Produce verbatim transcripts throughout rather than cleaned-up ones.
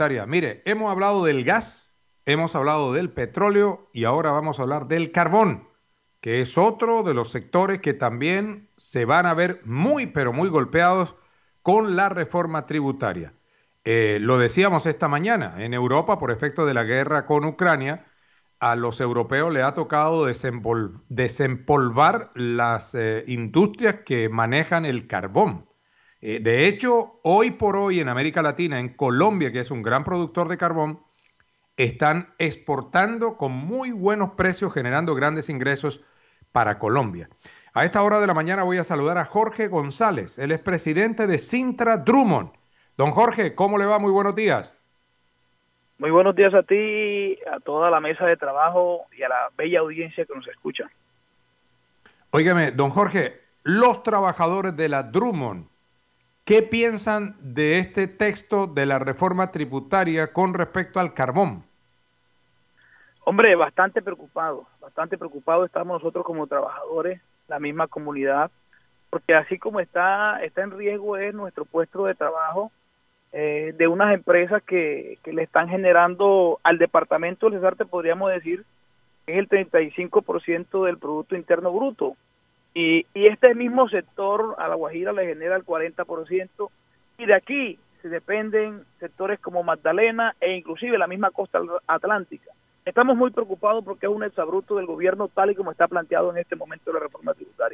Mire, hemos hablado del gas, hemos hablado del petróleo y ahora vamos a hablar del carbón, que es otro de los sectores que también se van a ver muy, pero muy golpeados con la reforma tributaria. Eh, lo decíamos esta mañana, en Europa, por efecto de la guerra con Ucrania, a los europeos les ha tocado desempol desempolvar las eh, industrias que manejan el carbón. Eh, de hecho, hoy por hoy en América Latina, en Colombia, que es un gran productor de carbón, están exportando con muy buenos precios, generando grandes ingresos para Colombia. A esta hora de la mañana voy a saludar a Jorge González, él es presidente de Sintra Drummond. Don Jorge, ¿cómo le va? Muy buenos días. Muy buenos días a ti, a toda la mesa de trabajo y a la bella audiencia que nos escucha. Óigame, don Jorge, los trabajadores de la Drummond, ¿qué piensan de este texto de la reforma tributaria con respecto al carbón? Hombre, bastante preocupado, bastante preocupado estamos nosotros como trabajadores, la misma comunidad, porque así como está, está en riesgo es nuestro puesto de trabajo eh, de unas empresas que, que le están generando al departamento del Cesar, te podríamos decir, es el treinta y cinco por ciento del Producto Interno Bruto. Y, y este mismo sector a La Guajira le genera el cuarenta por ciento, y de aquí se dependen sectores como Magdalena e inclusive la misma costa atlántica. Estamos muy preocupados porque es un exabrupto del gobierno tal y como está planteado en este momento de la reforma tributaria.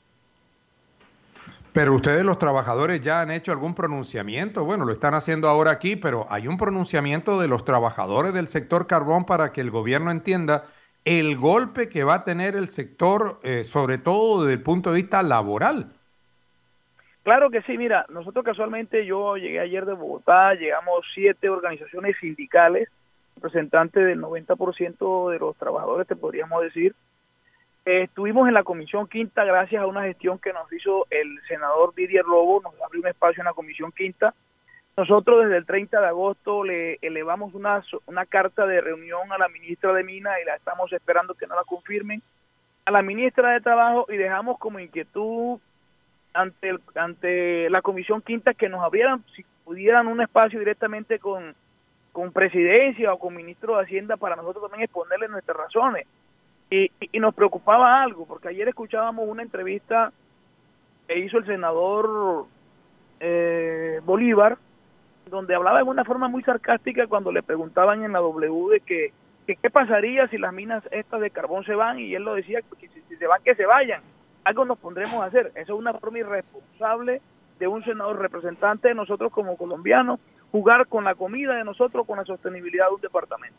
Pero ustedes los trabajadores ya han hecho algún pronunciamiento, bueno, lo están haciendo ahora aquí, pero hay un pronunciamiento de los trabajadores del sector carbón para que el gobierno entienda el golpe que va a tener el sector, eh, sobre todo desde el punto de vista laboral. Claro que sí, mira, nosotros casualmente, yo llegué ayer de Bogotá, llegamos siete organizaciones sindicales, representantes del noventa por ciento de los trabajadores, te podríamos decir. Eh, estuvimos en la Comisión Quinta gracias a una gestión que nos hizo el senador Didier Lobo, nos abrió un espacio en la Comisión Quinta. Nosotros desde el treinta de agosto le elevamos una, una carta de reunión a la ministra de Minas y la estamos esperando que nos la confirmen, a la ministra de Trabajo, y dejamos como inquietud ante, el, ante la Comisión Quinta que nos abrieran, si pudieran, un espacio directamente con, con Presidencia o con Ministro de Hacienda para nosotros también exponerle nuestras razones. Y, y, y nos preocupaba algo, porque ayer escuchábamos una entrevista que hizo el senador eh, Bolívar, donde hablaba de una forma muy sarcástica cuando le preguntaban en la W de que, que qué pasaría si las minas estas de carbón se van, y él lo decía, que si, si se van, que se vayan, algo nos pondremos a hacer. Eso es una forma irresponsable de un senador representante de nosotros como colombianos, jugar con la comida de nosotros, con la sostenibilidad de un departamento.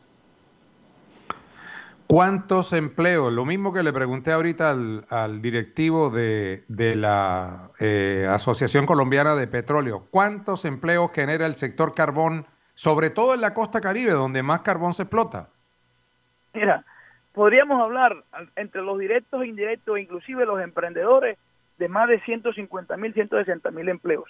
¿Cuántos empleos? Lo mismo que le pregunté ahorita al, al directivo de, de la eh, Asociación Colombiana de Petróleo. ¿Cuántos empleos genera el sector carbón, sobre todo en la costa Caribe, donde más carbón se explota? Mira, podríamos hablar entre los directos e indirectos, inclusive los emprendedores, de más de ciento cincuenta mil, ciento sesenta mil empleos.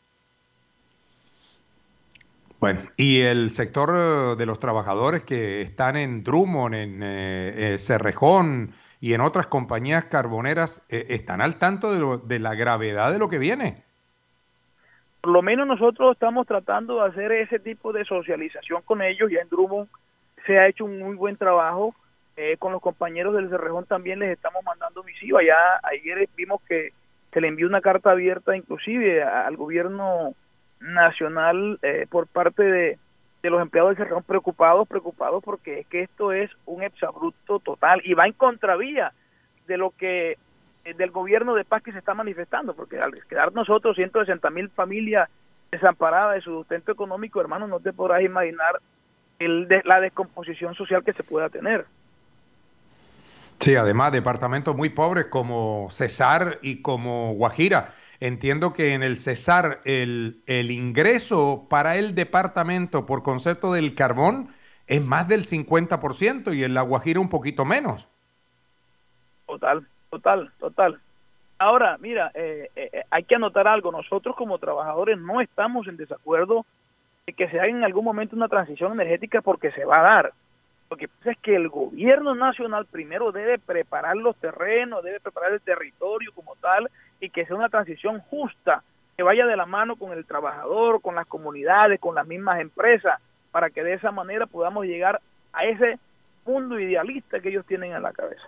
Bueno, y el sector eh, de los trabajadores que están en Drummond, en eh, eh, Cerrejón y en otras compañías carboneras, eh, ¿están al tanto de, lo, de la gravedad de lo que viene? Por lo menos nosotros estamos tratando de hacer ese tipo de socialización con ellos. Ya en Drummond se ha hecho un muy buen trabajo. Eh, con los compañeros del Cerrejón también les estamos mandando misiva. Ya ayer vimos que se le envió una carta abierta inclusive al gobierno nacional eh, por parte de, de los empleados del Cerrejón, preocupados, preocupados porque es que esto es un exabrupto total y va en contravía de lo que eh, del gobierno de paz que se está manifestando, porque al quedar nosotros ciento sesenta mil familias desamparadas de su sustento económico, hermano, no te podrás imaginar el de, la descomposición social que se pueda tener. Sí, además, departamentos muy pobres como Cesar y como Guajira. Entiendo que en el Cesar el, el ingreso para el departamento por concepto del carbón es más del cincuenta por ciento y en la Guajira un poquito menos. Total, total, total. Ahora, mira, eh, eh, hay que anotar algo. Nosotros como trabajadores no estamos en desacuerdo de que se haga en algún momento una transición energética, porque se va a dar. Lo que pasa es que el gobierno nacional primero debe preparar los terrenos, debe preparar el territorio como tal, y que sea una transición justa, que vaya de la mano con el trabajador, con las comunidades, con las mismas empresas. para que de esa manera podamos llegar a ese mundo idealista que ellos tienen en la cabeza.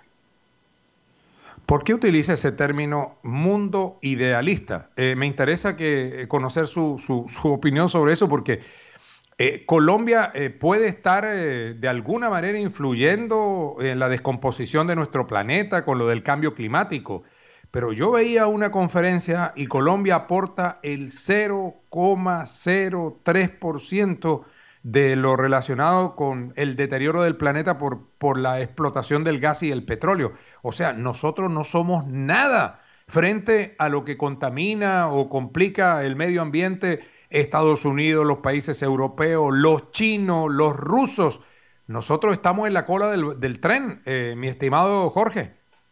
¿Por qué utiliza ese término mundo idealista? Eh, me interesa que, eh, conocer su, su, su opinión sobre eso, porque eh, Colombia eh, puede estar eh, de alguna manera influyendo en la descomposición de nuestro planeta con lo del cambio climático. Pero yo veía una conferencia y Colombia aporta el cero coma cero tres por ciento de lo relacionado con el deterioro del planeta por, por la explotación del gas y el petróleo. O sea, nosotros no somos nada frente a lo que contamina o complica el medio ambiente Estados Unidos, los países europeos, los chinos, los rusos. Nosotros estamos en la cola del, del tren, eh, mi estimado Jorge.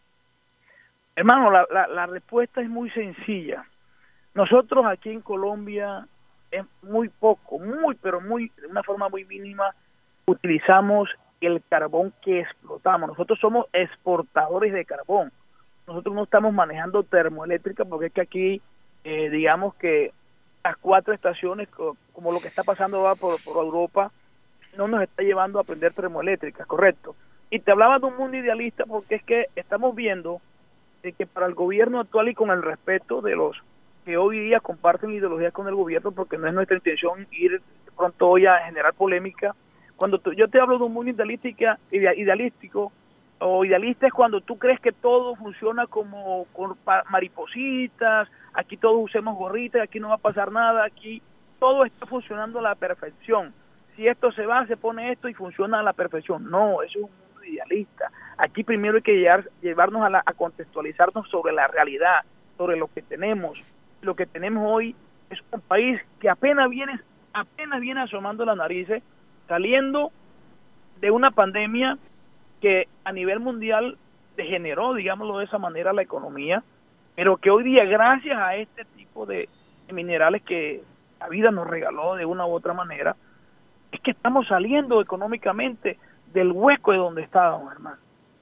Hermano, la, la, la respuesta es muy sencilla. Nosotros aquí en Colombia es muy poco, muy, pero muy, de una forma muy mínima, utilizamos el carbón que explotamos. Nosotros somos exportadores de carbón. Nosotros no estamos manejando termoeléctrica porque es que aquí, eh, digamos que las cuatro estaciones, como lo que está pasando ahora por, por Europa, no nos está llevando a aprender termoeléctricas, correcto. Y te hablaba de un mundo idealista porque es que estamos viendo de que para el gobierno actual, y con el respeto de los que hoy día comparten ideologías con el gobierno, porque no es nuestra intención ir de pronto hoy a generar polémica, cuando tú, yo te hablo de un mundo idealística, idealístico o idealista, es cuando tú crees que todo funciona como con maripositas, aquí todos usemos gorritas, aquí no va a pasar nada, aquí todo está funcionando a la perfección. Si esto se va, se pone esto y funciona a la perfección. No, eso es un mundo idealista. Aquí primero hay que llevar, llevarnos a, la, a contextualizarnos sobre la realidad, sobre lo que tenemos. Lo que tenemos hoy es un país que apenas viene, apenas viene asomando las narices, saliendo de una pandemia que a nivel mundial degeneró, digámoslo de esa manera, la economía, pero que hoy día, gracias a este tipo de, de minerales que la vida nos regaló de una u otra manera, es que estamos saliendo económicamente del hueco de donde estábamos, hermano.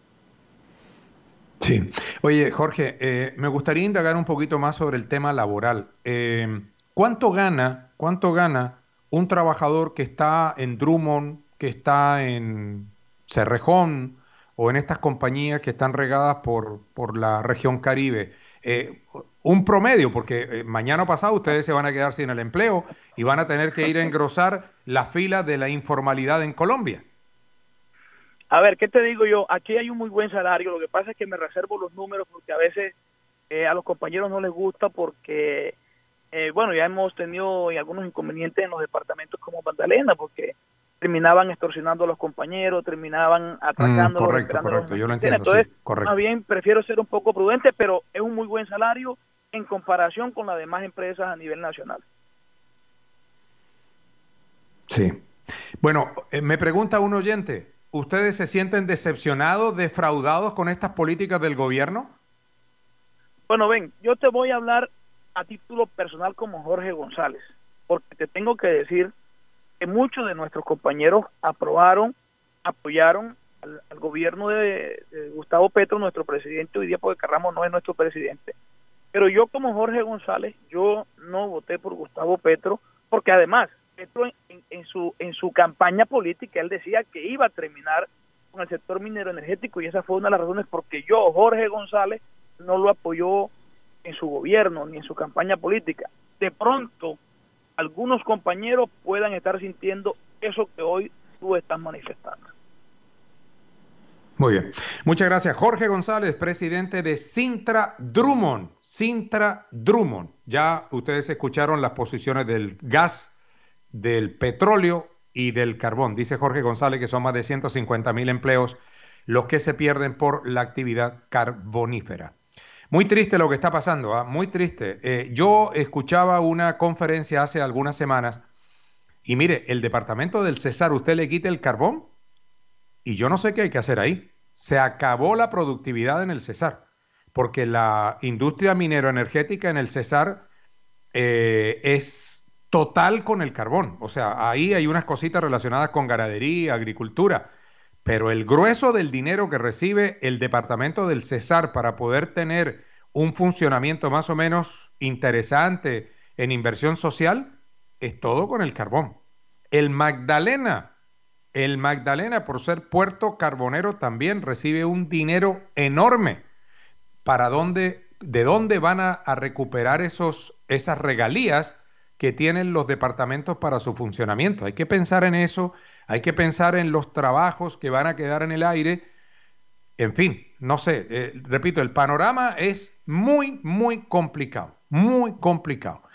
Sí. Oye, Jorge, eh, me gustaría indagar un poquito más sobre el tema laboral. Eh, ¿cuánto gana, cuánto gana un trabajador que está en Drummond, que está en Cerrejón o en estas compañías que están regadas por, por la región Caribe? Eh, un promedio, porque eh, mañana pasado ustedes se van a quedar sin el empleo y van a tener que ir a engrosar la fila de la informalidad en Colombia. A ver, ¿qué te digo yo? Aquí hay un muy buen salario, lo que pasa es que me reservo los números porque a veces eh, a los compañeros no les gusta porque, eh, bueno, ya hemos tenido algunos inconvenientes en los departamentos como Magdalena porque terminaban extorsionando a los compañeros, terminaban atracándolos. Mm, correcto, correcto, yo lo entiendo. Entonces, sí, correcto. Más bien prefiero ser un poco prudente, pero es un muy buen salario en comparación con las demás empresas a nivel nacional. Sí. Bueno, eh, me pregunta un oyente, ¿ustedes se sienten decepcionados, defraudados con estas políticas del gobierno? Bueno, ven, yo te voy a hablar a título personal como Jorge González, porque te tengo que decir que muchos de nuestros compañeros aprobaron, apoyaron al, al gobierno de, de Gustavo Petro, nuestro presidente hoy día, porque Carramo no es nuestro presidente. Pero yo como Jorge González, yo no voté por Gustavo Petro, porque además, Petro en, en, en, su, en su campaña política, él decía que iba a terminar con el sector minero energético, y esa fue una de las razones porque yo, Jorge González, no lo apoyó en su gobierno, ni en su campaña política. De pronto, algunos compañeros puedan estar sintiendo eso que hoy tú estás manifestando. Muy bien. Muchas gracias. Jorge González, presidente de Sintra Drummond. Sintra Drummond. Ya ustedes escucharon las posiciones del gas, del petróleo y del carbón. Dice Jorge González que son más de ciento cincuenta mil empleos los que se pierden por la actividad carbonífera. Muy triste lo que está pasando, ¿eh? Muy triste. Eh, yo escuchaba una conferencia hace algunas semanas y mire, el departamento del Cesar, usted le quita el carbón y yo no sé qué hay que hacer ahí. Se acabó la productividad en el Cesar, porque la industria minero-energética en el Cesar eh, es total con el carbón. O sea, ahí hay unas cositas relacionadas con ganadería, agricultura, pero el grueso del dinero que recibe el departamento del Cesar para poder tener un funcionamiento más o menos interesante en inversión social es todo con el carbón. El Magdalena, el Magdalena, por ser puerto carbonero, también recibe un dinero enorme. ¿Para dónde, de dónde van a, a recuperar esos, esas regalías que tienen los departamentos para su funcionamiento? Hay que pensar en eso, hay que pensar en los trabajos que van a quedar en el aire. En fin, no sé, eh, repito, el panorama es muy, muy complicado, muy complicado.